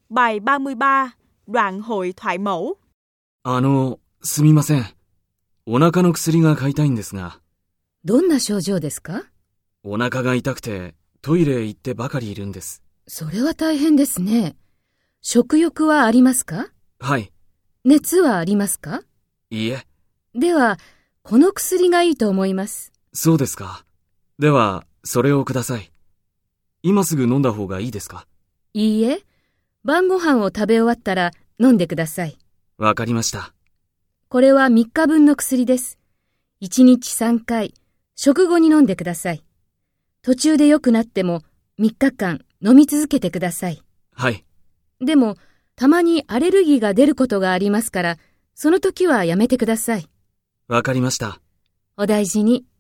Bài 33, đoạn hội thoại mẫu. すみません。お腹の薬が買いたいんですが。 どんな症状ですか？ お腹が痛くてトイレへ行ってばかりいるんです。 それは大変ですね。食欲はありますか？ はい。 熱はありますか？ いいえ。 では、この薬がいいと思います。 そうですか。では、それをください。今すぐ飲んだ方がいいですか？ いいえ、晩ご飯を食べ終わったら飲んでください。 わかりました。 これは3日分の薬です。1日3回、食後に飲んでください。途中で良くなっても3日間飲み続けてください。 はい。 でも、たまにアレルギーが出ることがありますから、その時はやめてください。 わかりました。 お大事に。